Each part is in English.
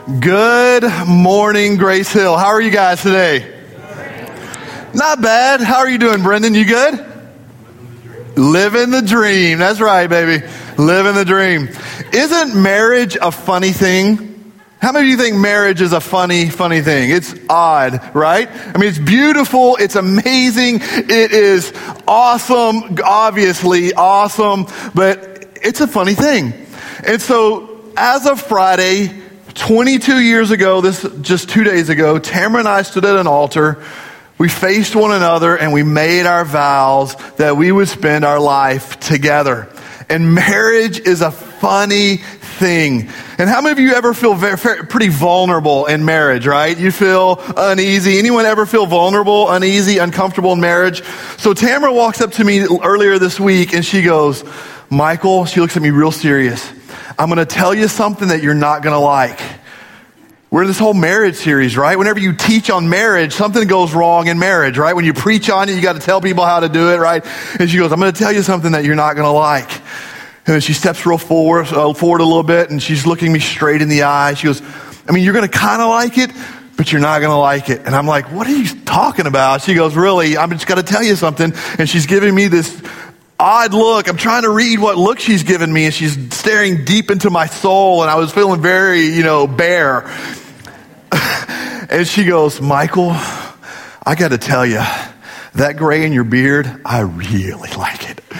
Good morning, Grace Hill. How are you guys today? Not bad. How are you doing, Brendan? You good? Living the dream. That's right, baby. Living the dream. Isn't marriage a funny thing? How many of you think marriage is a funny thing? It's odd, right? I mean, it's beautiful. It's amazing. It is awesome, obviously awesome, but it's a funny thing. And so as of Friday, 22 years ago, just 2 days ago, Tamara and I stood at an altar. We faced one another and we made our vows that we would spend our life together. And marriage is a funny thing. And how many of you ever feel pretty vulnerable in marriage, right? You feel uneasy. Anyone ever feel vulnerable, uneasy, uncomfortable in marriage? So Tamara walks up to me earlier this week and she goes, Michael, she looks at me real serious. I'm going to tell you something that you're not going to like. We're in this whole marriage series, right? Whenever you teach on marriage, something goes wrong in marriage, right? When you preach on it, you got to tell people how to do it, right? And she goes, I'm going to tell you something that you're not going to like. And then she steps real forward a little bit, and she's looking me straight in the eye. She goes, I mean, you're going to kind of like it, but you're not going to like it. And I'm like, what are you talking about? She goes, really, I'm just going to tell you something. And she's giving me this odd look. I'm trying to read what look she's given me, and she's staring deep into my soul, and I was feeling very, bare. And she goes, Michael, I got to tell you, that gray in your beard, I really like it.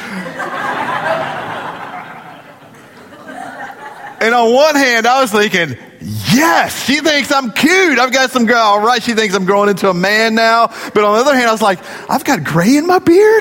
And on one hand, I was thinking, yes, she thinks I'm cute. I've got some girl, all right, she thinks I'm growing into a man now. But on the other hand, I was like, I've got gray in my beard?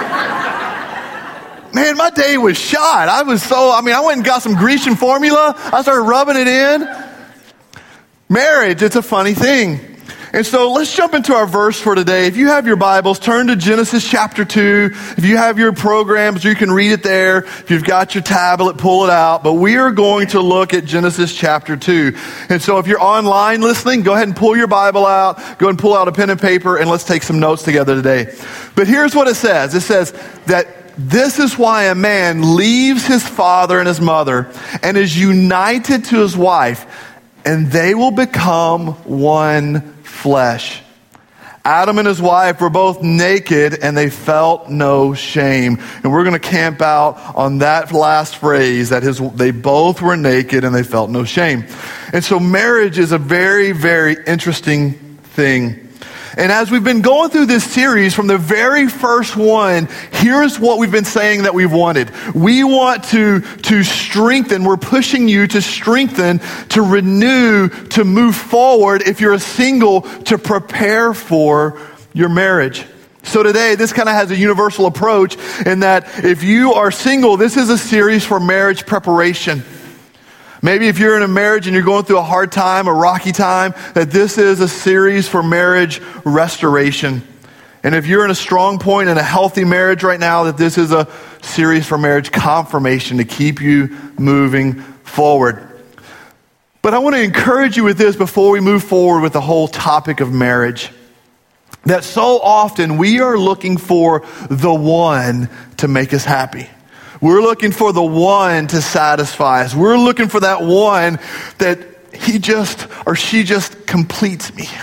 Man, my day was shot. I went and got some Grecian formula. I started rubbing it in. Marriage, it's a funny thing. And so let's jump into our verse for today. If you have your Bibles, turn to Genesis chapter 2. If you have your programs, you can read it there. If you've got your tablet, pull it out. But we are going to look at Genesis chapter 2. And so if you're online listening, go ahead and pull your Bible out. Go ahead and pull out a pen and paper, and let's take some notes together today. But here's what it says. It says that this is why a man leaves his father and his mother and is united to his wife, and they will become one flesh. Adam and his wife were both naked and they felt no shame. And we're going to camp out on that last phrase, that they both were naked and they felt no shame. And so marriage is a very, very interesting thing. And as we've been going through this series from the very first one, here's what we've been saying that we've wanted. We want to strengthen, we're pushing you to strengthen, to renew, to move forward, if you're a single, to prepare for your marriage. So today, this kind of has a universal approach in that if you are single, this is a series for marriage preparation. Maybe if you're in a marriage and you're going through a hard time, a rocky time, that this is a series for marriage restoration. And if you're in a strong point in a healthy marriage right now, that this is a series for marriage confirmation to keep you moving forward. But I want to encourage you with this before we move forward with the whole topic of marriage. That so often we are looking for the one to make us happy. We're looking for the one to satisfy us. We're looking for that one that he just or she just completes me.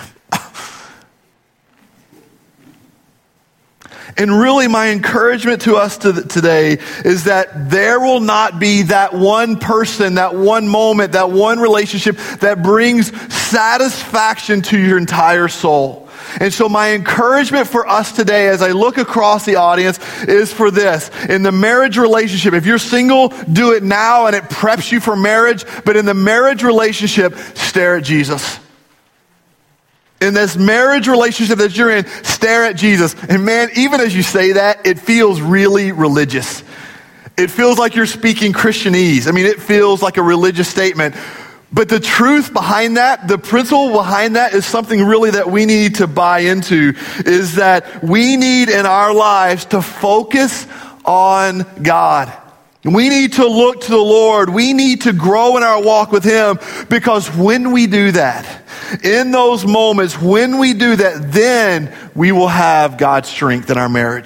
And really my encouragement to us today is that there will not be that one person, that one moment, that one relationship that brings satisfaction to your entire soul. And so my encouragement for us today as I look across the audience is for this. In the marriage relationship, if you're single, do it now and it preps you for marriage. But in the marriage relationship, stare at Jesus. In this marriage relationship that you're in, stare at Jesus. And man, even as you say that, it feels really religious. It feels like you're speaking Christianese. I mean, it feels like a religious statement. But the truth behind that, the principle behind that is something really that we need to buy into, is that we need in our lives to focus on God. We need to look to the Lord. We need to grow in our walk with Him, because when we do that, in those moments, when we do that, then we will have God's strength in our marriage.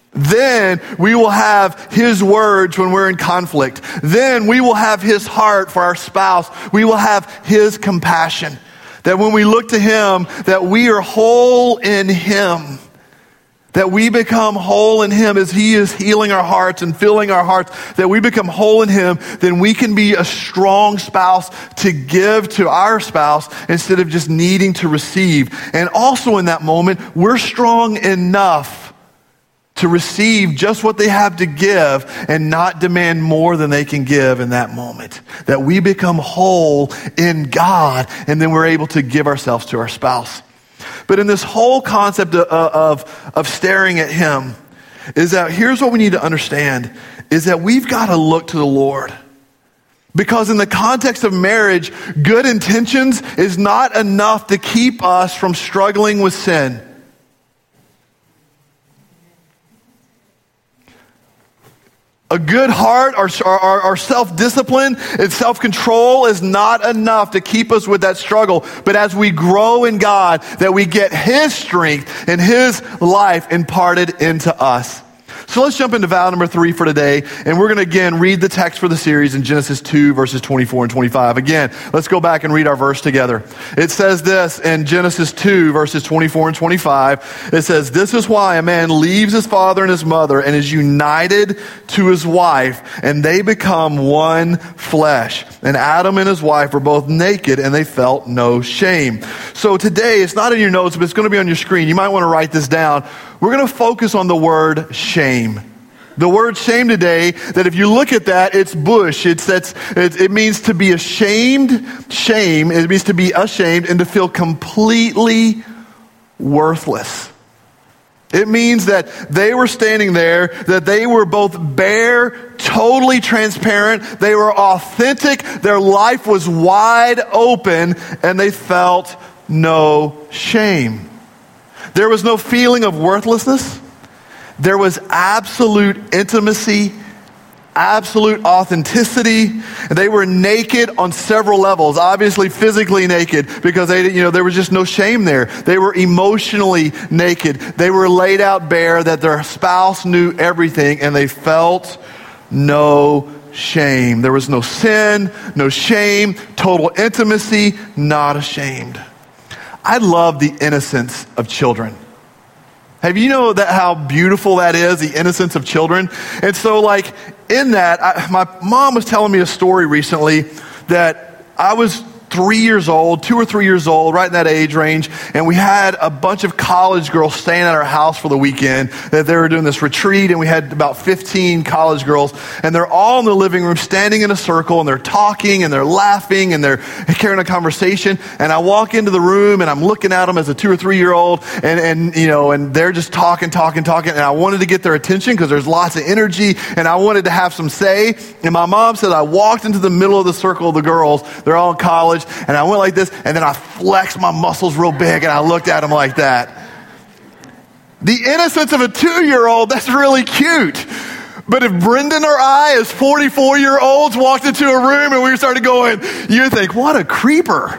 Then we will have his words when we're in conflict. Then we will have his heart for our spouse. We will have his compassion. That when we look to him, that we are whole in him. That we become whole in him as he is healing our hearts and filling our hearts. That we become whole in him, then we can be a strong spouse to give to our spouse instead of just needing to receive. And also in that moment, we're strong enough to receive just what they have to give and not demand more than they can give in that moment. That we become whole in God, and then we're able to give ourselves to our spouse. But in this whole concept of staring at him, is that here's what we need to understand, is that we've got to look to the Lord. Because in the context of marriage, good intentions is not enough to keep us from struggling with sin. A good heart, our self-discipline and self-control is not enough to keep us with that struggle. But as we grow in God, that we get his strength and his life imparted into us. So let's jump into vow number 3 for today. And we're going to again read the text for the series in Genesis 2 verses 24 and 25. Again, let's go back and read our verse together. It says this in Genesis 2 verses 24 and 25. It says, "This is why a man leaves his father and his mother and is united to his wife, and they become one flesh. And Adam and his wife were both naked, and they felt no shame." So today, it's not in your notes, but it's going to be on your screen. You might want to write this down. We're going to focus on the word shame. The word shame today, that if you look at that, it's bush. It means to be ashamed. Shame, it means to be ashamed and to feel completely worthless. It means that they were standing there, that they were both bare, totally transparent. They were authentic. Their life was wide open, and they felt no shame. There was no feeling of worthlessness. There was absolute intimacy, absolute authenticity. They were naked on several levels. Obviously physically naked, because there was just no shame there. They were emotionally naked. They were laid out bare, that their spouse knew everything, and they felt no shame. There was no sin, no shame, total intimacy, not ashamed. I love the innocence of children. Have you know that how beautiful that is, the innocence of children? And so in that, my mom was telling me a story recently that I was 3 years old, 2 or 3 years old, right in that age range, and we had a bunch of college girls staying at our house for the weekend. That they were doing this retreat, and we had about 15 college girls, and they're all in the living room standing in a circle, and they're talking, and they're laughing, and they're carrying a conversation. And I walk into the room, and I'm looking at them as a 2 or 3 year old, and they're just talking, and I wanted to get their attention because there's lots of energy, and I wanted to have some say. And my mom said I walked into the middle of the circle of the girls. They're all in college. And I went like this, and then I flexed my muscles real big, and I looked at them like that. The innocence of a 2-year-old, that's really cute. But if Brendan or I, as 44-year-olds, walked into a room and we started going, you think, what a creeper.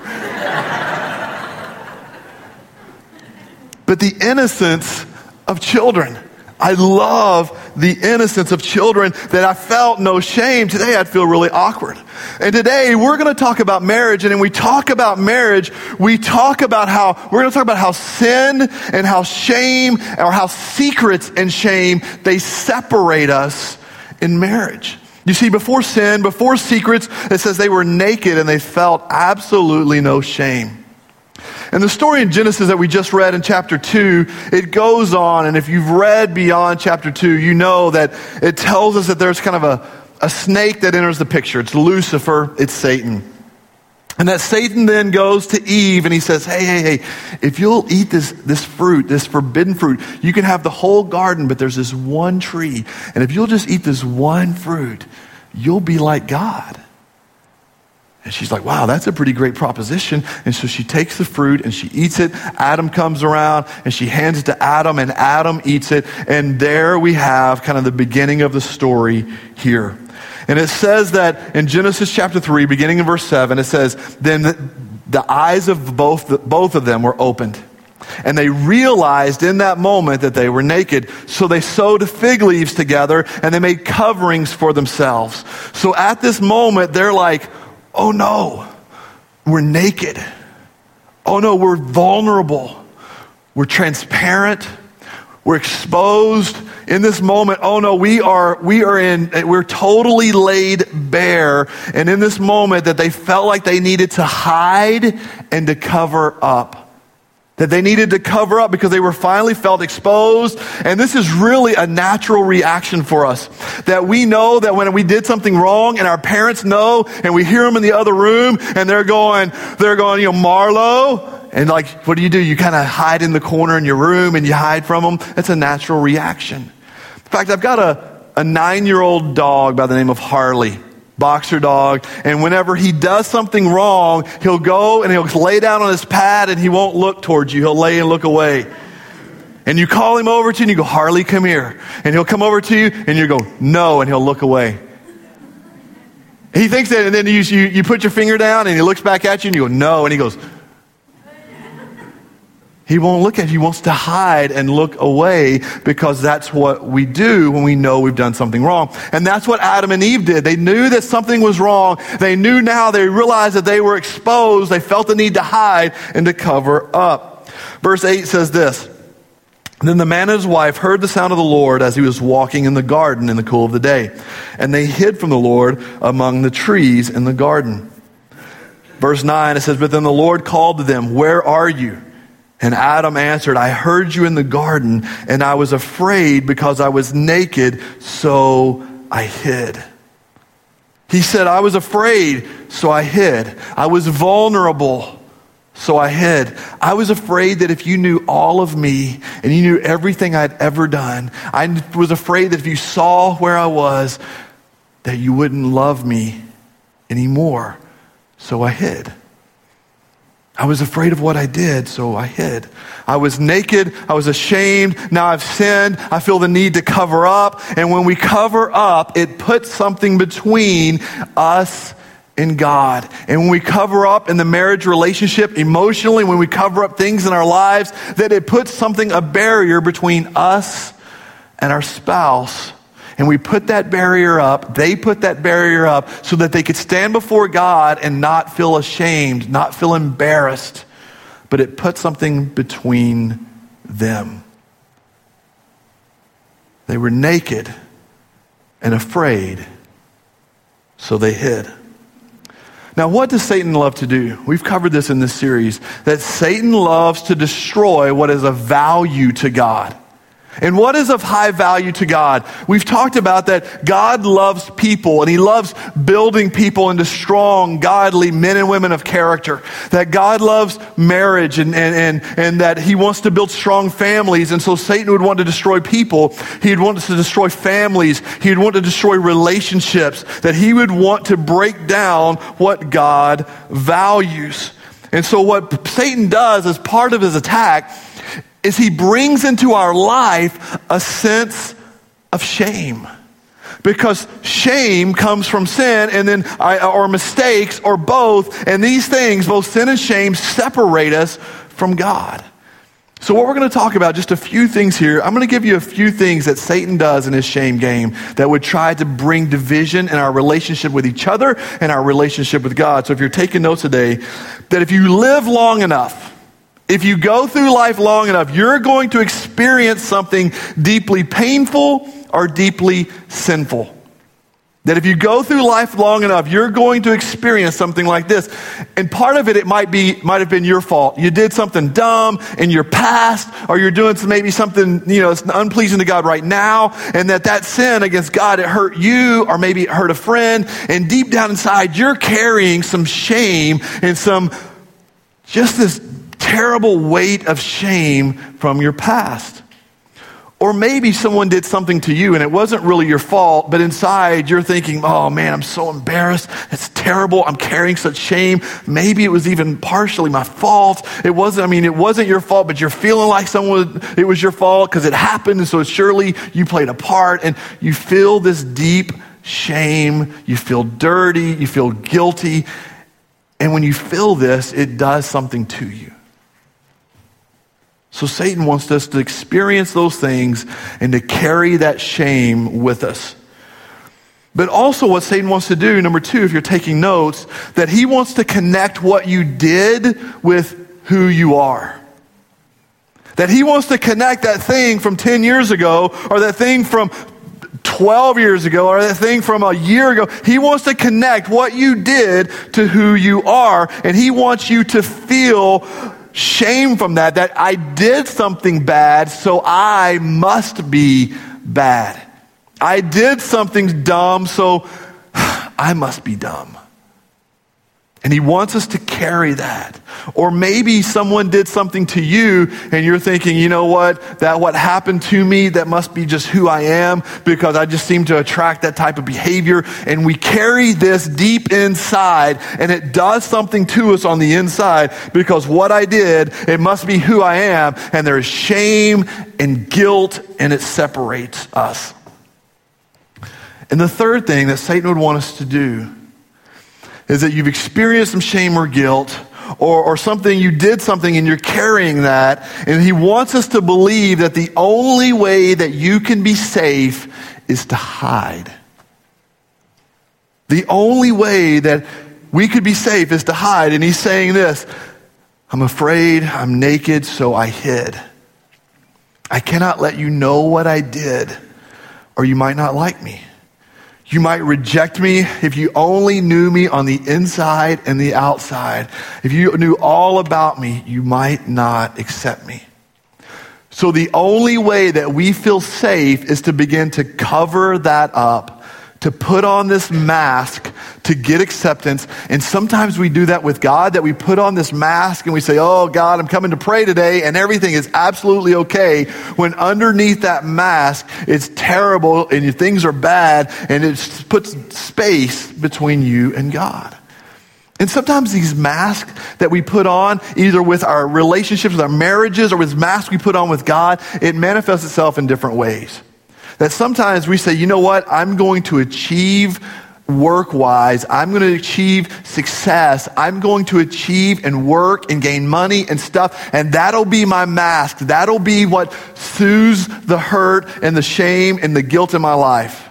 But the innocence of children. I love the innocence of children, that I felt no shame. Today I'd feel really awkward. And today we're going to talk about marriage. And when we talk about marriage, we're going to talk about how sin and how shame, or how secrets and shame, they separate us in marriage. You see, before sin, before secrets, it says they were naked and they felt absolutely no shame. And the story in Genesis that we just read in chapter 2, it goes on, and if you've read beyond chapter 2, you know that it tells us that there's kind of a snake that enters the picture. It's Lucifer, it's Satan. And that Satan then goes to Eve and he says, hey, if you'll eat this fruit, this forbidden fruit, you can have the whole garden, but there's this one tree. And if you'll just eat this one fruit, you'll be like God. And she's like, wow, that's a pretty great proposition. And so she takes the fruit and she eats it. Adam comes around and she hands it to Adam, and Adam eats it. And there we have kind of the beginning of the story here. And it says that in Genesis chapter 3, beginning in verse 7, it says, then the eyes of both of them were opened. And they realized in that moment that they were naked. So they sewed fig leaves together and they made coverings for themselves. So at this moment, they're like, oh no, we're naked. Oh no, we're vulnerable. We're transparent. We're exposed in this moment. Oh no, we're totally laid bare. And in this moment that they felt like they needed to hide and to cover up. That they needed to cover up because they were finally felt exposed. And this is really a natural reaction for us. That we know that when we did something wrong and our parents know and we hear them in the other room and they're going, Marlo. And like, what do? You kind of hide in the corner in your room and you hide from them. That's a natural reaction. In fact, I've got a 9-year-old dog by the name of Harley. Boxer dog, and whenever he does something wrong, he'll go and he'll lay down on his pad and he won't look towards you. He'll lay and look away. And you call him over to you and you go, Harley, come here. And he'll come over to you and you go, no, and he'll look away. He thinks that, and then you put your finger down and he looks back at you and you go, no, and he goes, he won't look at you. He wants to hide and look away because that's what we do when we know we've done something wrong. And that's what Adam and Eve did. They knew that something was wrong. They realized that they were exposed. They felt the need to hide and to cover up. Verse 8 says this, then the man and his wife heard the sound of the Lord as he was walking in the garden in the cool of the day. And they hid from the Lord among the trees in the garden. Verse 9, it says, but then the Lord called to them, where are you? And Adam answered, I heard you in the garden, and I was afraid because I was naked, so I hid. He said, I was afraid, so I hid. I was vulnerable, so I hid. I was afraid that if you knew all of me, and you knew everything I'd ever done, I was afraid that if you saw where I was, that you wouldn't love me anymore, so I hid. I was afraid of what I did, so I hid. I was naked. I was ashamed. Now I've sinned. I feel the need to cover up. And when we cover up, it puts something between us and God. And when we cover up in the marriage relationship emotionally, when we cover up things in our lives, that it puts a barrier between us and our spouse. And we put that barrier up, they put that barrier up so that they could stand before God and not feel ashamed, not feel embarrassed. But it put something between them. They were naked and afraid, so they hid. Now, what does Satan love to do? We've covered this in this series, that Satan loves to destroy what is of value to God. And what is of high value to God? We've talked about that God loves people and he loves building people into strong, godly men and women of character. That God loves marriage and that he wants to build strong families. And so Satan would want to destroy people. He'd want to destroy families. He'd want to destroy relationships. That he would want to break down what God values. And so what Satan does as part of his attack is he brings into our life a sense of shame. Because shame comes from sin and then or mistakes or both. And these things, both sin and shame, separate us from God. So what we're going to talk about, just a few things here. I'm going to give you a few things that Satan does in his shame game that would try to bring division in our relationship with each other and our relationship with God. So if you're taking notes today, that if you live long enough, if you go through life long enough, you're going to experience something deeply painful or deeply sinful. That if you go through life long enough, you're going to experience something like this. And part of it might have been your fault. You did something dumb in your past, or you're doing maybe something, it's unpleasing to God right now, and that sin against God, it hurt you, or maybe it hurt a friend, and deep down inside, you're carrying some shame and just this terrible weight of shame from your past. Or maybe someone did something to you and it wasn't really your fault, but inside you're thinking, oh man, I'm so embarrassed. It's terrible. I'm carrying such shame. Maybe it was even partially my fault. It wasn't your fault, but you're feeling like it was your fault because it happened. And so surely you played a part, and you feel this deep shame. You feel dirty. You feel guilty. And when you feel this, it does something to you. So Satan wants us to experience those things and to carry that shame with us. But also what Satan wants to do, number two, if you're taking notes, that he wants to connect what you did with who you are. That he wants to connect that thing from 10 years ago, or that thing from 12 years ago, or that thing from a year ago. He wants to connect what you did to who you are, and he wants you to feel shame from that I did something bad, so I must be bad. I did something dumb, so I must be dumb. And he wants us to carry that. Or maybe someone did something to you and you're thinking, you know what, that what happened to me, that must be just who I am because I just seem to attract that type of behavior. And we carry this deep inside and it does something to us on the inside because what I did, it must be who I am. And there is shame and guilt and it separates us. And the third thing that Satan would want us to do is that you've experienced some shame or guilt or something, you did something and you're carrying that, and he wants us to believe that the only way that you can be safe is to hide. The only way that we could be safe is to hide. And he's saying this, I'm afraid, I'm naked, so I hid. I cannot let you know what I did, or you might not like me. You might reject me if you only knew me on the inside and the outside. If you knew all about me, you might not accept me. So the only way that we feel safe is to begin to cover that up, to put on this mask to get acceptance. And sometimes we do that with God, that we put on this mask and we say, oh God, I'm coming to pray today and everything is absolutely okay. When underneath that mask, it's terrible and things are bad and it puts space between you and God. And sometimes these masks that we put on, either with our relationships, with our marriages, or with masks we put on with God, it manifests itself in different ways. That sometimes we say, you know what, I'm going to achieve work-wise, I'm going to achieve success, I'm going to achieve and work and gain money and stuff, and that'll be my mask. That'll be what soothes the hurt and the shame and the guilt in my life.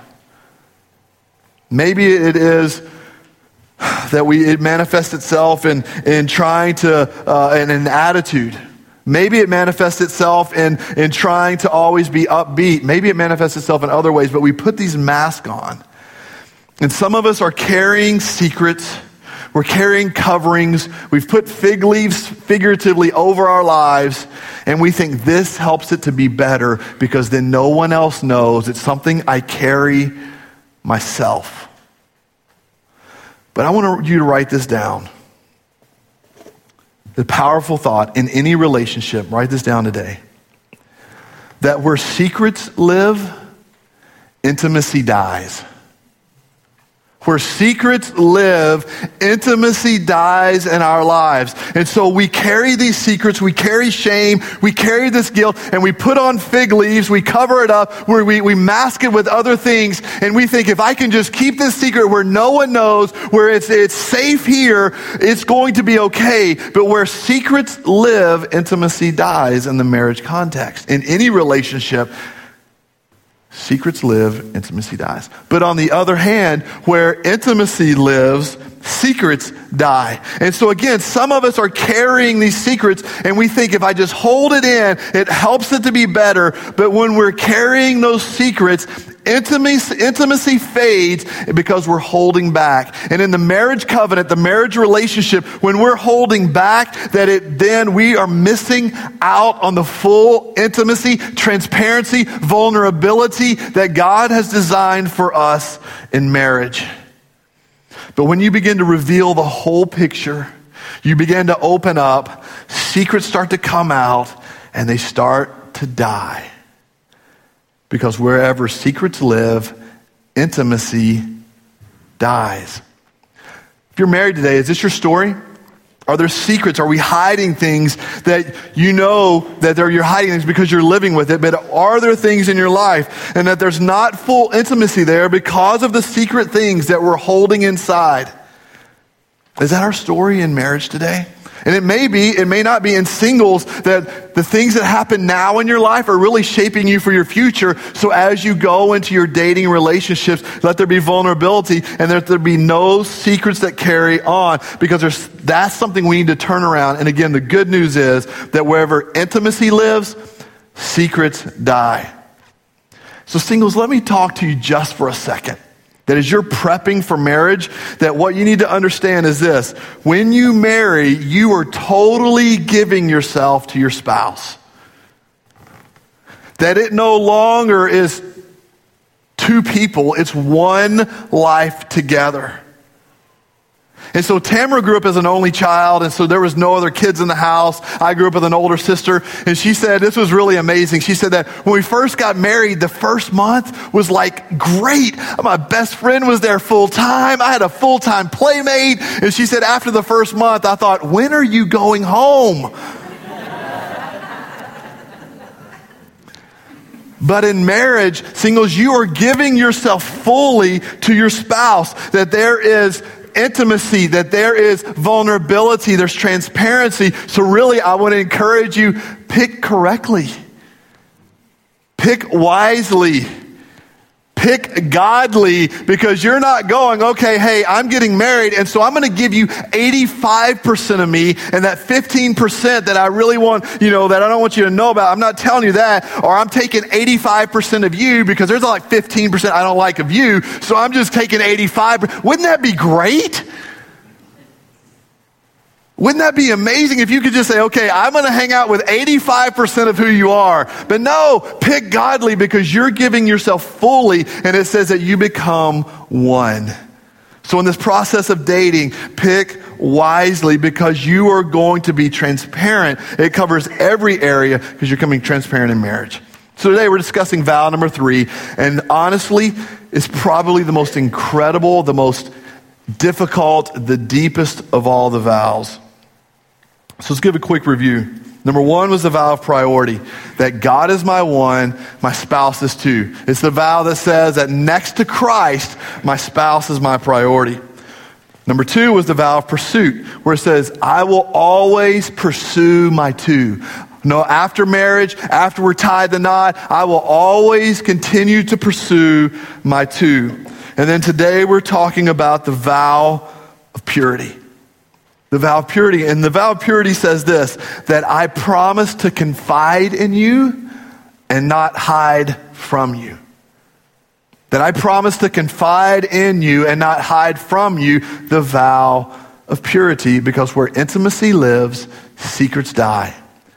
Maybe it is that it manifests itself in trying to, in an attitude. Maybe it manifests itself in trying to always be upbeat. Maybe it manifests itself in other ways, but we put these masks on. And some of us are carrying secrets. We're carrying coverings. We've put fig leaves figuratively over our lives, and we think this helps it to be better because then no one else knows. It's something I carry myself. But I want you to write this down. The powerful thought in any relationship, write this down today, that where secrets live, intimacy dies. Where secrets live, intimacy dies in our lives. And so we carry these secrets, we carry shame, we carry this guilt, and we put on fig leaves, we cover it up, where we mask it with other things, and we think if I can just keep this secret where no one knows, where it's safe here, it's going to be okay. But where secrets live, intimacy dies in the marriage context. In any relationship, secrets live, intimacy dies. But on the other hand, where intimacy lives, secrets die. And so again, some of us are carrying these secrets and we think if I just hold it in, it helps it to be better. But when we're carrying those secrets, intimacy fades because we're holding back. And in the marriage covenant, the marriage relationship, when we're holding back, then we are missing out on the full intimacy, transparency, vulnerability that God has designed for us in marriage. But when you begin to reveal the whole picture, you begin to open up, secrets start to come out, and they start to die. Because wherever secrets live, intimacy dies. If you're married today, is this your story? Are there secrets? Are we hiding things that you know that you're hiding things because you're living with it? But are there things in your life and that there's not full intimacy there because of the secret things that we're holding inside? Is that our story in marriage today? And it may not be in singles that the things that happen now in your life are really shaping you for your future. So as you go into your dating relationships, let there be vulnerability and let there be no secrets that carry on, because that's something we need to turn around. And again, the good news is that wherever intimacy lives, secrets die. So singles, let me talk to you just for a second. That as you're prepping for marriage, that what you need to understand is this: when you marry, you are totally giving yourself to your spouse. That it no longer is two people, it's one life together. And so Tamara grew up as an only child, and so there was no other kids in the house. I grew up with an older sister, and she said, this was really amazing. She said that when we first got married, the first month was like great. My best friend was there full time. I had a full-time playmate. And she said, after the first month, I thought, when are you going home? But in marriage, singles, you are giving yourself fully to your spouse, that there is intimacy, that there is vulnerability, there's transparency. So really, I want to encourage you, pick correctly. Pick wisely. Pick godly, because you're not going, okay, hey, I'm getting married, and so I'm going to give you 85% of me, and that 15% that I really want, that I don't want you to know about, I'm not telling you that, or I'm taking 85% of you because there's like 15% I don't like of you, so I'm just taking 85%. Wouldn't that be great? Wouldn't that be amazing if you could just say, okay, I'm going to hang out with 85% of who you are. But no, pick godly, because you're giving yourself fully, and it says that you become one. So in this process of dating, pick wisely, because you are going to be transparent. It covers every area, because you're becoming transparent in marriage. So today we're discussing vow number 3, and honestly, it's probably the most incredible, the most difficult, the deepest of all the vows. So let's give a quick review. Number 1 was the vow of priority, that God is my one, my spouse is 2. It's the vow that says that next to Christ, my spouse is my priority. Number 2 was the vow of pursuit, where it says, I will always pursue my 2. No, after marriage, after we're tied the knot, I will always continue to pursue my 2. And then today we're talking about the vow of purity. The vow of purity. And the vow of purity says this, that I promise to confide in you and not hide from you. That I promise to confide in you and not hide from you, the vow of purity, because where intimacy lives, secrets die.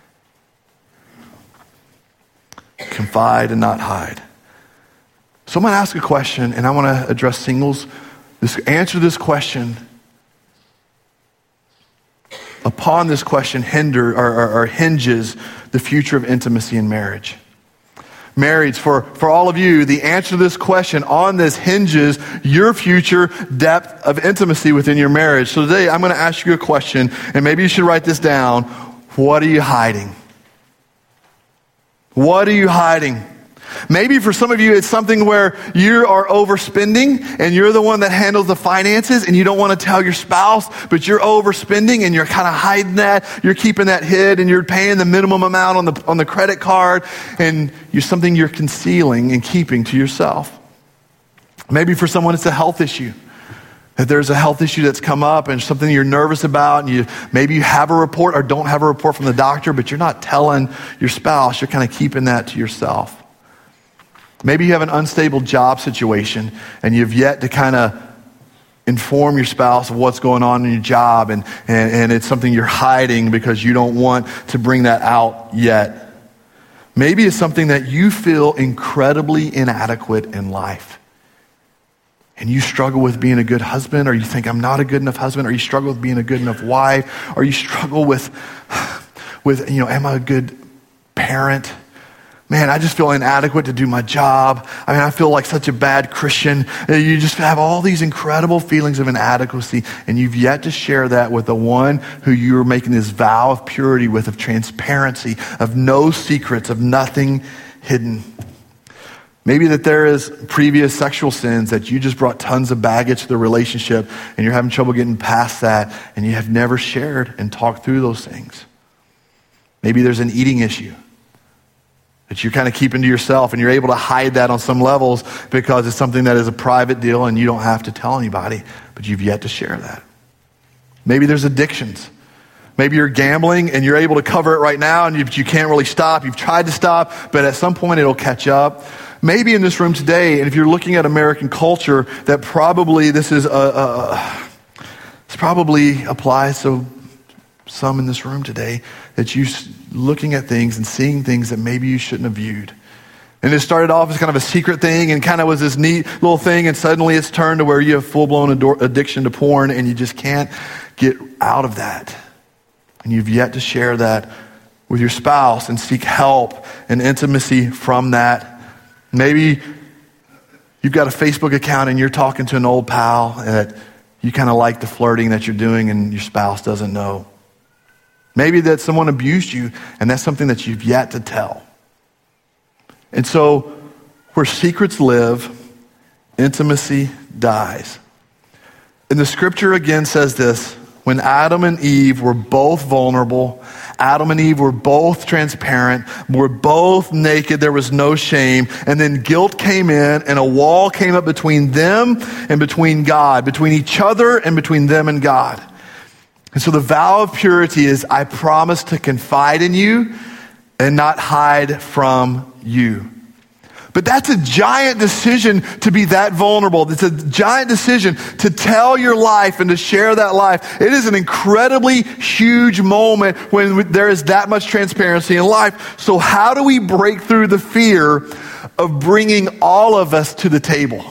Confide and not hide. So I'm going to ask a question, and I want to address singles. Answer this question. Upon this question hinges the future of intimacy in marriage. Marrieds, for all of you, the answer to this question, on this hinges your future depth of intimacy within your marriage. So today I'm going to ask you a question, and maybe you should write this down. What are you hiding? What are you hiding? Maybe for some of you, it's something where you are overspending and you're the one that handles the finances and you don't want to tell your spouse, but you're overspending and you're kind of hiding that. You're keeping that hid and you're paying the minimum amount on the credit card, and something you're concealing and keeping to yourself. Maybe for someone, it's a health issue. That there's a health issue that's come up and something you're nervous about, and maybe you have a report or don't have a report from the doctor, but you're not telling your spouse. You're kind of keeping that to yourself. Maybe you have an unstable job situation and you've yet to kind of inform your spouse of what's going on in your job, and it's something you're hiding because you don't want to bring that out yet. Maybe it's something that you feel incredibly inadequate in life. And you struggle with being a good husband, or you think, I'm not a good enough husband, or you struggle with being a good enough wife, or you struggle with am I a good parent? Man, I just feel inadequate to do my job. I feel like such a bad Christian. You just have all these incredible feelings of inadequacy, and you've yet to share that with the one who you're making this vow of purity with, of transparency, of no secrets, of nothing hidden. Maybe that there is previous sexual sins that you just brought tons of baggage to the relationship and you're having trouble getting past that and you have never shared and talked through those things. Maybe there's an eating issue that you're kind of keeping to yourself and you're able to hide that on some levels because it's something that is a private deal and you don't have to tell anybody, but you've yet to share that. Maybe there's addictions. Maybe you're gambling and you're able to cover it right now and you can't really stop. You've tried to stop, but at some point it'll catch up. Maybe in this room today, and if you're looking at American culture, that probably this probably applies to some in this room today, that you looking at things and seeing things that maybe you shouldn't have viewed. And it started off as kind of a secret thing and kind of was this neat little thing, and suddenly it's turned to where you have full-blown addiction to porn and you just can't get out of that. And you've yet to share that with your spouse and seek help and intimacy from that. Maybe you've got a Facebook account and you're talking to an old pal that you kind of like the flirting that you're doing and your spouse doesn't know. Maybe that someone abused you and that's something that you've yet to tell. And so where secrets live, intimacy dies. And the scripture again says this: when Adam and Eve were both vulnerable, Adam and Eve were both transparent, were both naked, there was no shame, and then guilt came in and a wall came up between them and between God, between each other and between them and God. And so the vow of purity is, I promise to confide in you and not hide from you. But that's a giant decision to be that vulnerable. It's a giant decision to tell your life and to share that life. It is an incredibly huge moment when there is that much transparency in life. So how do we break through the fear of bringing all of us to the table?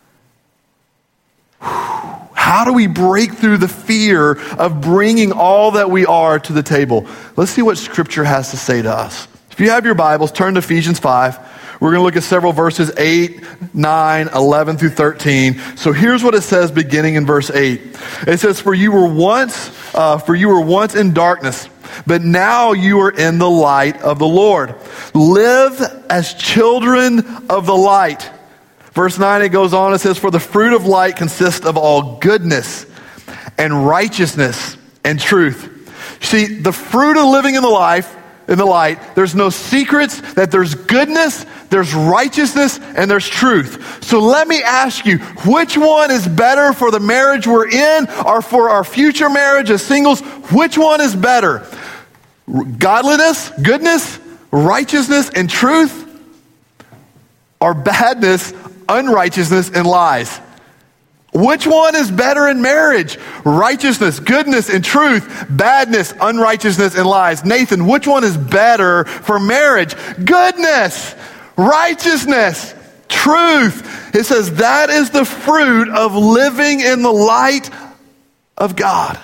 How do we break through the fear of bringing all that we are to the table? Let's see what Scripture has to say to us. If you have your Bibles, turn to Ephesians 5. We're going to look at several verses, 8, 9, 11 through 13. So here's what it says beginning in verse 8. It says, For you were once in darkness, but now you are in the light of the Lord. Live as children of the light. Verse 9, it goes on, it says, For the fruit of light consists of all goodness and righteousness and truth. See, the fruit of living in the light, there's no secrets, that there's goodness, there's righteousness, and there's truth. So let me ask you, which one is better for the marriage we're in or for our future marriage as singles? Which one is better? Godliness, goodness, righteousness, and truth? Or badness, unrighteousness, and lies? Which one is better in marriage? Righteousness, goodness, and truth. Badness, unrighteousness, and lies. Nathan, which one is better for marriage? Goodness, righteousness, truth. It says that is the fruit of living in the light of God.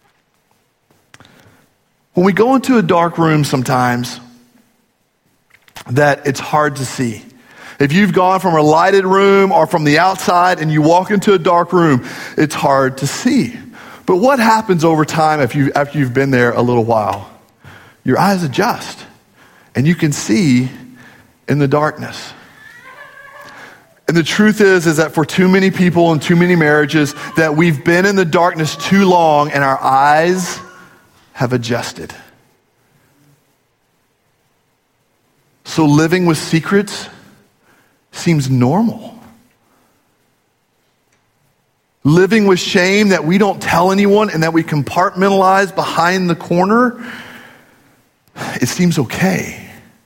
When we go into a dark room sometimes, that it's hard to see. If you've gone from a lighted room or from the outside and you walk into a dark room, it's hard to see. But what happens over time after you've been there a little while? Your eyes adjust and you can see in the darkness. And the truth is that for too many people and too many marriages, that we've been in the darkness too long and our eyes have adjusted. So living with secrets seems normal. Living with shame that we don't tell anyone and that we compartmentalize behind the corner, it seems okay.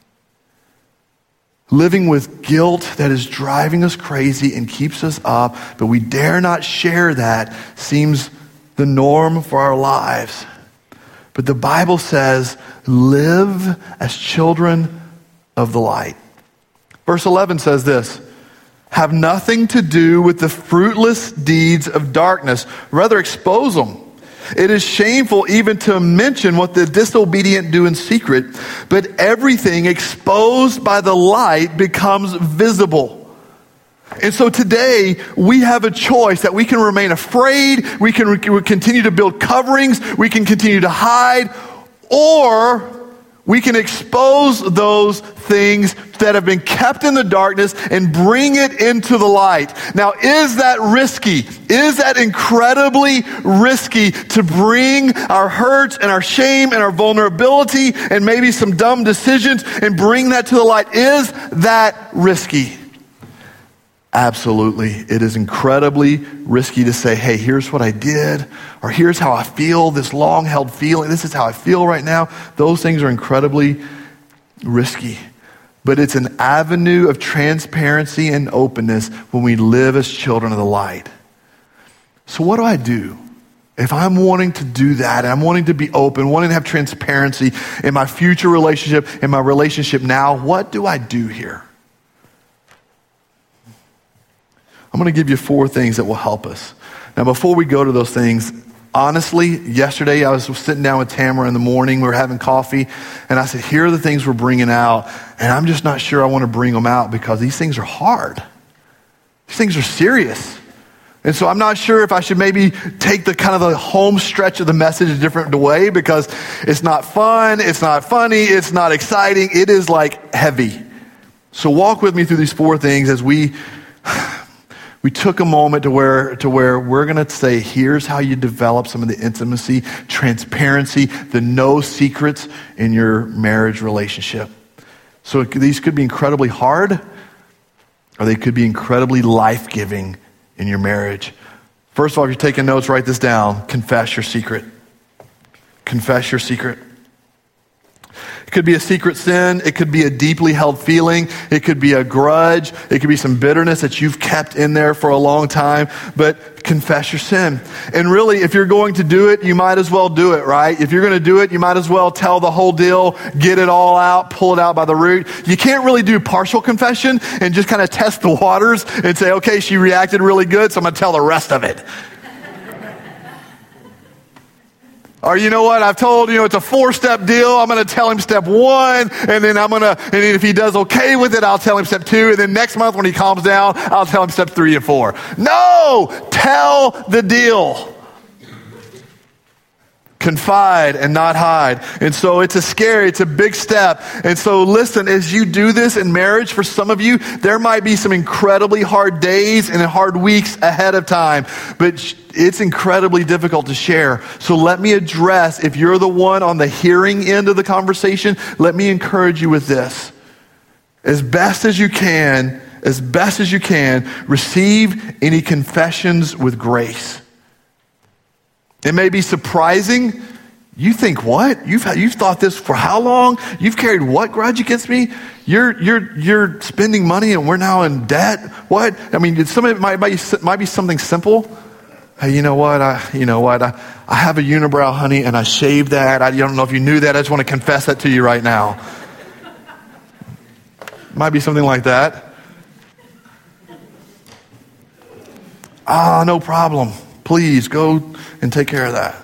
Living with guilt that is driving us crazy and keeps us up, but we dare not share that, seems the norm for our lives. But the Bible says, live as children of the light. Verse 11 says this: have nothing to do with the fruitless deeds of darkness. Rather, expose them. It is shameful even to mention what the disobedient do in secret, but everything exposed by the light becomes visible. And so today, we have a choice that we can remain afraid, we can continue to build coverings, we can continue to hide, or We can expose those things that have been kept in the darkness and bring it into the light. Now, is that risky? Is that incredibly risky to bring our hurts and our shame and our vulnerability and maybe some dumb decisions and bring that to the light? Is that risky? Absolutely. It is incredibly risky to say, hey, here's what I did, or here's how I feel, this long-held feeling, this is how I feel right now. Those things are incredibly risky. But it's an avenue of transparency and openness when we live as children of the light. So what do I do? If I'm wanting to do that, and I'm wanting to be open, wanting to have transparency in my future relationship, in my relationship now, what do I do here? I'm going to give you 4 things that will help us. Now, before we go to those things, honestly, yesterday I was sitting down with Tamara in the morning. We were having coffee, and I said, here are the things we're bringing out, and I'm just not sure I want to bring them out because these things are hard. These things are serious. And so I'm not sure if I should maybe take the kind of the home stretch of the message a different way because it's not fun, it's not funny, it's not exciting. It is like heavy. So walk with me through these 4 things as we took a moment to where we're going to say, here's how you develop some of the intimacy, transparency, the no secrets in your marriage relationship. So these could be incredibly hard, or they could be incredibly life-giving in your marriage. First of all, if you're taking notes, write this down. Confess your secret. Confess your secret. It could be a secret sin. It could be a deeply held feeling. It could be a grudge. It could be some bitterness that you've kept in there for a long time. But confess your sin. And really, if you're going to do it, you might as well do it, right? If you're going to do it, you might as well tell the whole deal, get it all out, pull it out by the root. You can't really do partial confession and just kind of test the waters and say, okay, she reacted really good, so I'm going to tell the rest of it. Or you know what, I've told, it's a 4-step deal. I'm going to tell him step 1, and then and if he does okay with it, I'll tell him step 2, and then next month when he calms down, I'll tell him step 3 and 4. No! Tell the deal. Confide and not hide. And so it's a big step. And so listen, as you do this in marriage, for some of you, there might be some incredibly hard days and hard weeks ahead of time, but it's incredibly difficult to share. So let me address, if you're the one on the hearing end of the conversation, let me encourage you with this. As best as you can, receive any confessions with grace. It may be surprising. You think, what? You've thought this for how long? You've carried what grudge against me? You're spending money and we're now in debt? What? I mean, it might be something simple. Hey, you know what? I have a unibrow, honey, and I shaved that. I don't know if you knew that. I just want to confess that to you right now. Might be something like that. No problem. Please go and take care of that.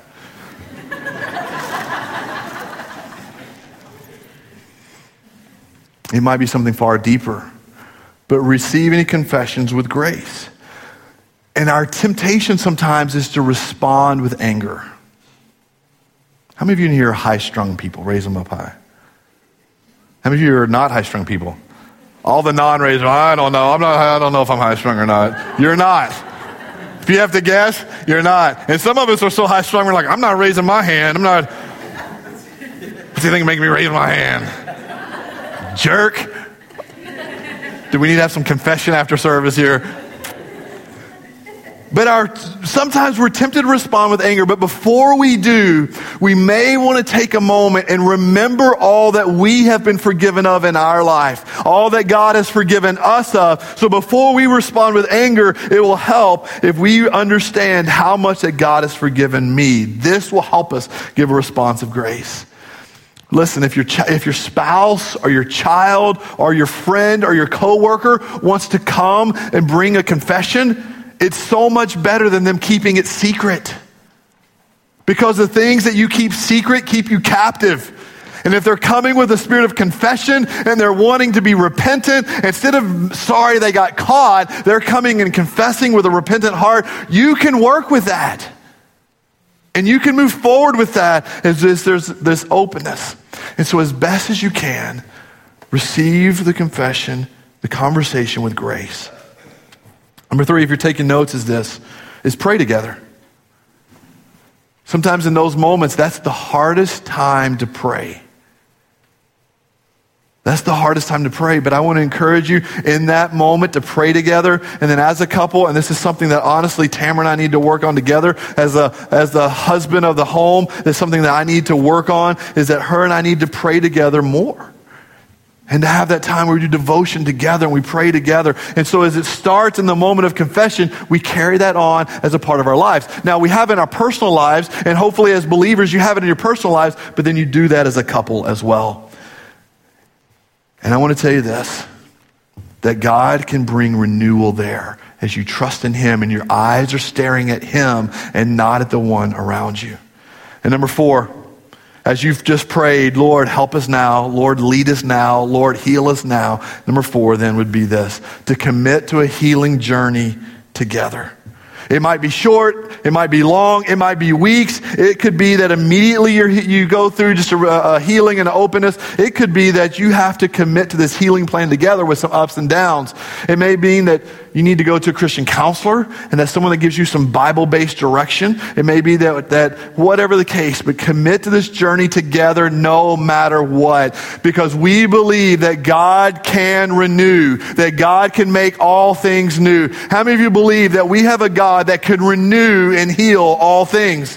It might be something far deeper, but receive any confessions with grace. And our temptation sometimes is to respond with anger. How many of you in here are high-strung people? Raise them up high. How many of you are not high-strung people? All the non-raisers, I don't know. I don't know if I'm high-strung or not. You're not. If you have to guess, you're not. And some of us are so high-strung, we're like, I'm not raising my hand. What do you think making me raise my hand? Jerk. Do we need to have some confession after service here? But sometimes we're tempted to respond with anger, but before we do, we may want to take a moment and remember all that we have been forgiven of in our life, all that God has forgiven us of. So before we respond with anger, it will help if we understand how much that God has forgiven me. This will help us give a response of grace. Listen, if your spouse or your child or your friend or your coworker wants to come and bring a confession, it's so much better than them keeping it secret. Because the things that you keep secret keep you captive. And if they're coming with a spirit of confession and they're wanting to be repentant, instead of sorry they got caught, they're coming and confessing with a repentant heart, you can work with that. And you can move forward with that as there's this openness. And so as best as you can, receive the confession, the conversation with grace. Number 3, if you're taking notes, is pray together. Sometimes in those moments, that's the hardest time to pray. That's the hardest time to pray, but I want to encourage you in that moment to pray together. And then as a couple, and this is something that honestly Tamara and I need to work on together as the husband of the home, that's something that I need to work on, is that her and I need to pray together more. And to have that time where we do devotion together and we pray together. And so as it starts in the moment of confession, we carry that on as a part of our lives. Now we have it in our personal lives, and hopefully as believers you have it in your personal lives, but then you do that as a couple as well. And I want to tell you this, that God can bring renewal there as you trust in him and your eyes are staring at him and not at the one around you. And number 4, as you've just prayed, Lord, help us now. Lord, lead us now. Lord, heal us now. Number 4 then would be this, to commit to a healing journey together. It might be short, it might be long, it might be weeks. It could be that immediately you go through just a healing and an openness. It could be that you have to commit to this healing plan together with some ups and downs. It may mean that you need to go to a Christian counselor, and that's someone that gives you some Bible-based direction. It may be that whatever the case, but commit to this journey together no matter what. Because we believe that God can renew, that God can make all things new. How many of you believe that we have a God that can renew and heal all things?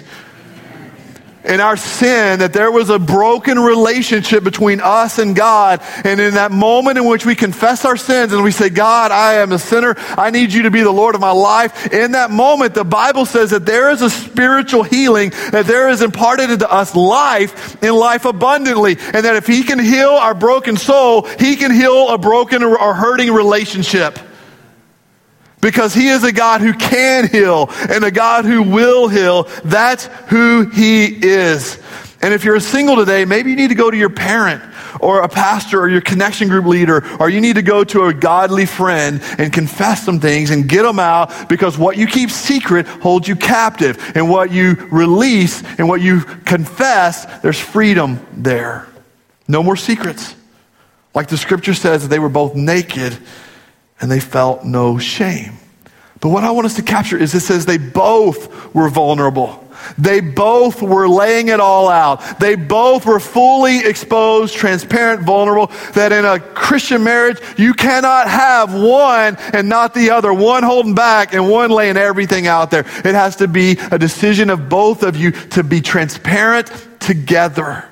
In our sin, that there was a broken relationship between us and God. And in that moment in which we confess our sins and we say, God, I am a sinner. I need you to be the Lord of my life. In that moment, the Bible says that there is a spiritual healing, that there is imparted into us life and life abundantly. And that if he can heal our broken soul, he can heal a broken or hurting relationship. Because he is a God who can heal and a God who will heal. That's who he is. And if you're single today, maybe you need to go to your parent or a pastor or your connection group leader, or you need to go to a godly friend and confess some things and get them out, because what you keep secret holds you captive. And what you release and what you confess, there's freedom there. No more secrets. Like the scripture says that they were both naked and they felt no shame. But what I want us to capture is it says they both were vulnerable. They both were laying it all out. They both were fully exposed, transparent, vulnerable. That in a Christian marriage, you cannot have one and not the other. One holding back and one laying everything out there. It has to be a decision of both of you to be transparent together.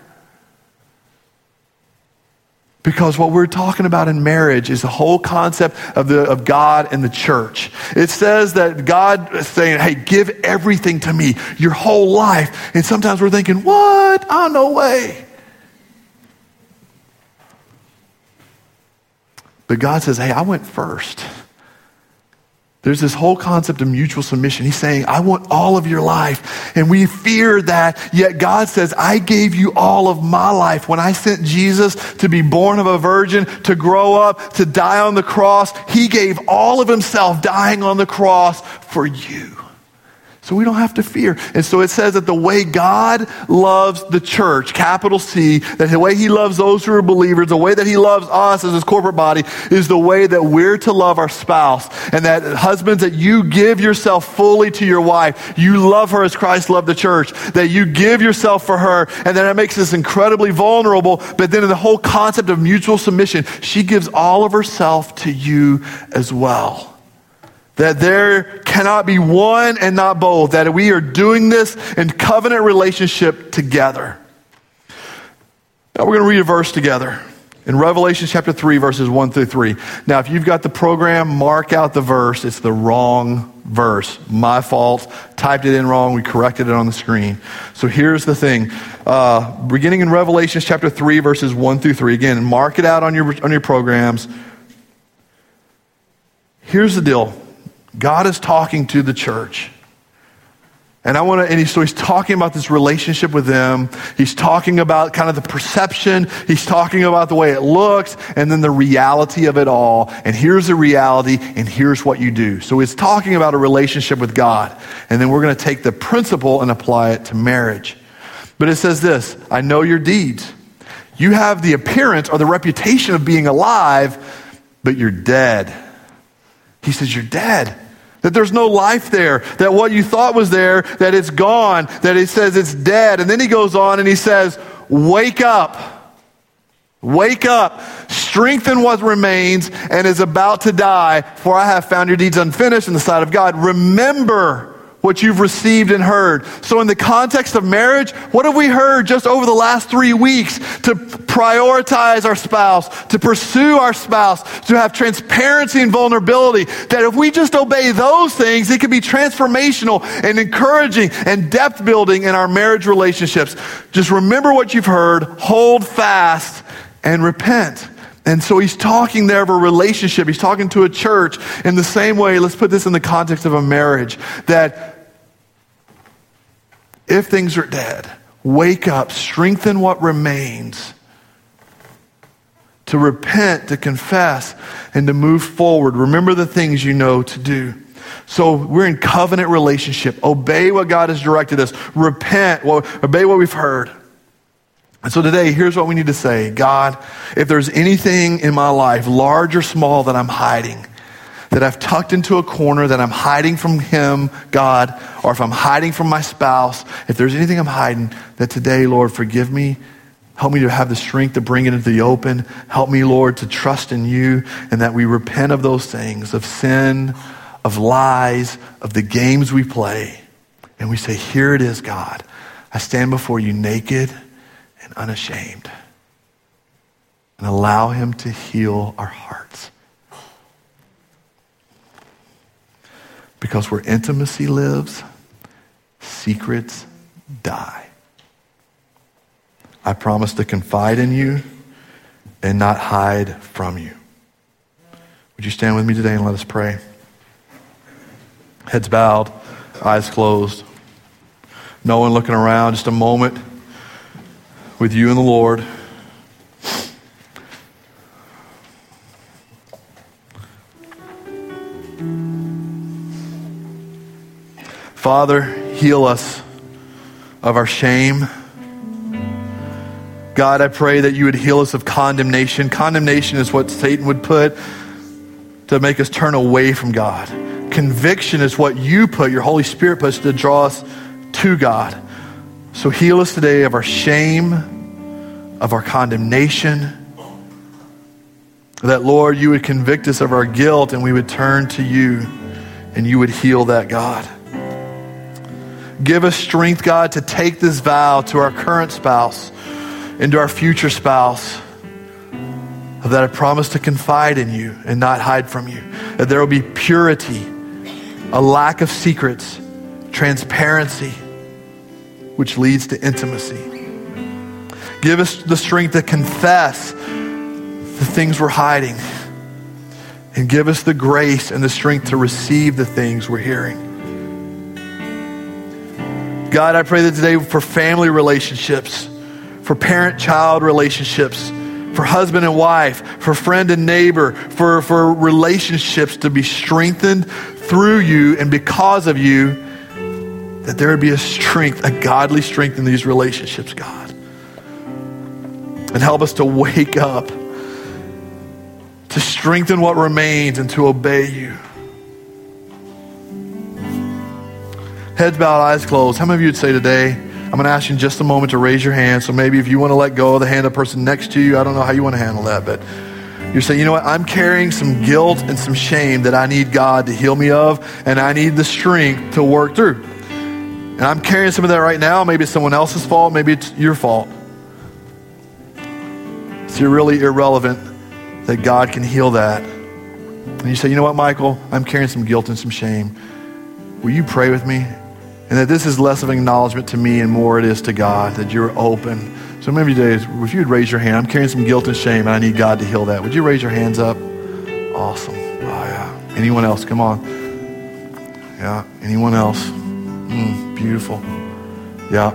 Because what we're talking about in marriage is the whole concept of God and the church. It says that God is saying, hey, give everything to me, your whole life. And sometimes we're thinking, what? Oh, no way. But God says, hey, I went first. There's this whole concept of mutual submission. He's saying, I want all of your life. And we fear that, yet God says, I gave you all of my life. When I sent Jesus to be born of a virgin, to grow up, to die on the cross, he gave all of himself dying on the cross for you. So we don't have to fear. And so it says that the way God loves the church, capital C, that the way he loves those who are believers, the way that he loves us as his corporate body, is the way that we're to love our spouse. And that husbands, that you give yourself fully to your wife. You love her as Christ loved the church. That you give yourself for her. And then it makes us incredibly vulnerable. But then in the whole concept of mutual submission, she gives all of herself to you as well. That there cannot be one and not both. That we are doing this in covenant relationship together. Now we're going to read a verse together. In Revelation chapter 3, verses 1 through 3. Now if you've got the program, mark out the verse. It's the wrong verse. My fault. Typed it in wrong. We corrected it on the screen. So here's the thing. Beginning in Revelation chapter 3, verses 1 through 3. Again, mark it out on your programs. Here's the deal. God is talking to the church. And so he's talking about this relationship with them. He's talking about kind of the perception. He's talking about the way it looks, and then the reality of it all. And here's the reality, and here's what you do. So it's talking about a relationship with God. And then we're going to take the principle and apply it to marriage. But it says this, I know your deeds. You have the appearance or the reputation of being alive, but you're dead. He says you're dead. That there's no life there. That what you thought was there, that it's gone. That he says it's dead. And then he goes on and he says, wake up. Wake up. Strengthen what remains and is about to die, for I have found your deeds unfinished in the sight of God. Remember what you've received and heard. So in the context of marriage, what have we heard just over the last 3 weeks? To prioritize our spouse, to pursue our spouse, to have transparency and vulnerability. That if we just obey those things, it can be transformational and encouraging and depth building in our marriage relationships. Just remember what you've heard, hold fast, and repent. And so he's talking there of a relationship. He's talking to a church in the same way. Let's put this in the context of a marriage. That if things are dead, wake up, strengthen what remains. To repent, to confess, and to move forward. Remember the things you know to do. So we're in covenant relationship. Obey what God has directed us. Repent, obey what we've heard. And so today, here's what we need to say. God, if there's anything in my life, large or small, that I'm hiding, that I've tucked into a corner, that I'm hiding from him, God, or if I'm hiding from my spouse, if there's anything I'm hiding, that today, Lord, forgive me. Help me to have the strength to bring it into the open. Help me, Lord, to trust in you, and that we repent of those things, of sin, of lies, of the games we play. And we say, here it is, God. I stand before you naked and unashamed. And allow him to heal our hearts. Because where intimacy lives, secrets die. I promise to confide in you and not hide from you. Would you stand with me today and let us pray? Heads bowed, eyes closed. No one looking around, just a moment with you and the Lord. Father, heal us of our shame. God, I pray that you would heal us of condemnation. Condemnation is what Satan would put to make us turn away from God. Conviction is what you put, your Holy Spirit puts, to draw us to God. So heal us today of our shame, of our condemnation. That, Lord, you would convict us of our guilt and we would turn to you and you would heal that, God. Give us strength, God, to take this vow to our current spouse and to our future spouse, that I promise to confide in you and not hide from you. That there will be purity, a lack of secrets, transparency, which leads to intimacy. Give us the strength to confess the things we're hiding. And give us the grace and the strength to receive the things we're hearing. God, I pray that today for family relationships, for parent-child relationships, for husband and wife, for friend and neighbor, for relationships to be strengthened through you and because of you, that there would be a strength, a godly strength in these relationships, God. And help us to wake up, to strengthen what remains and to obey you. Heads bowed, eyes closed. How many of you would say today, I'm going to ask you in just a moment to raise your hand. So maybe if you want to let go of the hand of the person next to you, I don't know how you want to handle that, but you're saying, you know what, I'm carrying some guilt and some shame that I need God to heal me of, and I need the strength to work through. And I'm carrying some of that right now. Maybe it's someone else's fault. Maybe it's your fault. So you're really irrelevant that God can heal that. And you say, you know what, Michael, I'm carrying some guilt and some shame. Will you pray with me? And that this is less of an acknowledgement to me and more it is to God, that you're open. So maybe today, if you would raise your hand, I'm carrying some guilt and shame and I need God to heal that. Would you raise your hands up? Awesome. Oh, yeah. Anyone else? Come on. Yeah. Anyone else? Beautiful. Yeah.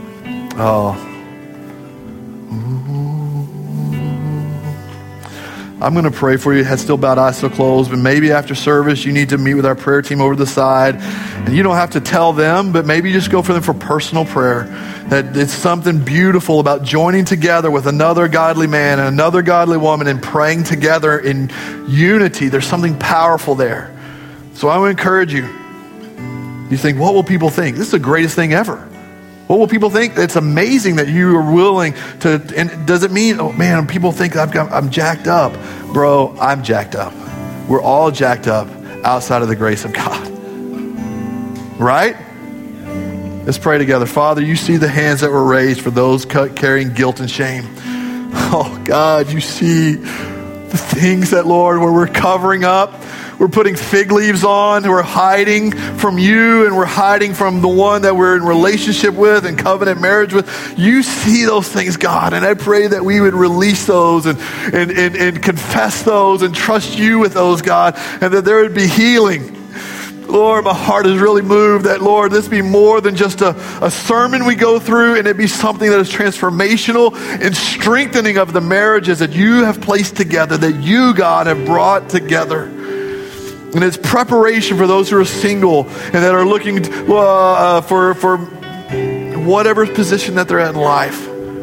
Oh. I'm going to pray for you. Head still bowed, eyes still closed. But maybe after service, you need to meet with our prayer team over the side. And you don't have to tell them, but maybe just go for them for personal prayer. That it's something beautiful about joining together with another godly man and another godly woman and praying together in unity. There's something powerful there. So I would encourage you. You think, what will people think? This is the greatest thing ever. What will people think? It's amazing that you are willing to, and does it mean, oh man, people think I'm jacked up. Bro, I'm jacked up. We're all jacked up outside of the grace of God. Right? Let's pray together. Father, you see the hands that were raised for those carrying guilt and shame. Oh God, you see the things that, Lord, where we're covering up. We're putting fig leaves on. We're hiding from you, and we're hiding from the one that we're in relationship with and covenant marriage with. You see those things, God, and I pray that we would release those and confess those and trust you with those, God, and that there would be healing. Lord, my heart is really moved that, Lord, this be more than just a sermon we go through, and it be something that is transformational and strengthening of the marriages that you have placed together, that you, God, have brought together. And it's preparation for those who are single and that are looking for whatever position that they're at in life.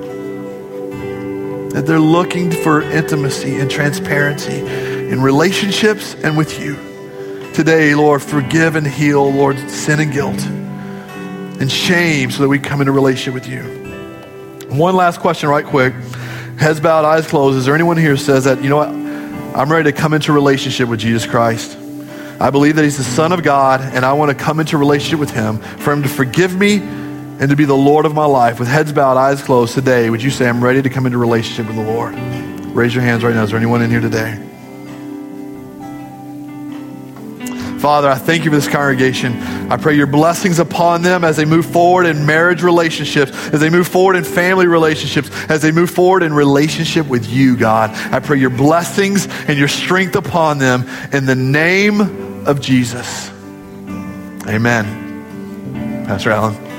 That they're looking for intimacy and transparency in relationships and with you. Today, Lord, forgive and heal, Lord, sin and guilt and shame so that we come into relationship with you. One last question right quick. Heads bowed, eyes closed. Is there anyone here who says that, you know what, I'm ready to come into relationship with Jesus Christ? I believe that he's the Son of God, and I want to come into relationship with him, for him to forgive me and to be the Lord of my life. With heads bowed, eyes closed today, would you say, I'm ready to come into relationship with the Lord? Raise your hands right now. Is there anyone in here today? Father, I thank you for this congregation. I pray your blessings upon them as they move forward in marriage relationships, as they move forward in family relationships, as they move forward in relationship with you, God. I pray your blessings and your strength upon them in the name of Jesus. Amen. Pastor Allen.